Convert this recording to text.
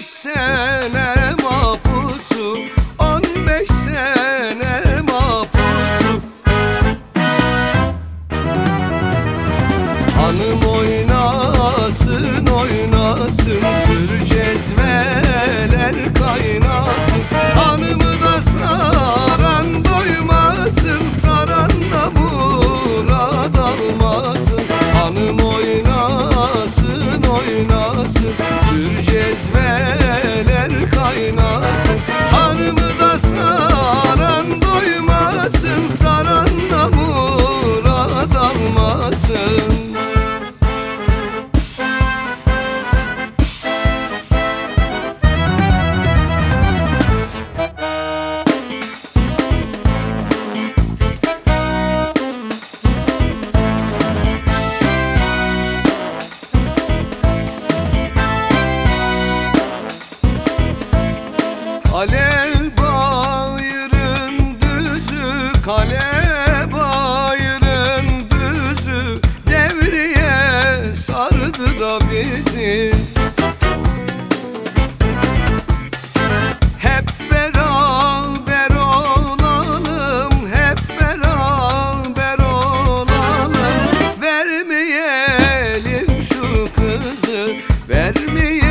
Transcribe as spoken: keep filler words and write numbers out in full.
sene mapusu, on beş sene mapusu. Hanım oynasın oynasın, sür cezveler kaynasın. Hanımı da saran doymasın, saran da murad almasın. Hanım oynasın oynasın, sür cezveler kaynasın. Hanımı da saran doymasın, saran da murad almasın. Kale bayırın düzü, kale bayırın düzü, devriye sardı da bizi. Hep beraber olalım, hep beraber olalım. Vermeyelim şu kızı, vermeyelim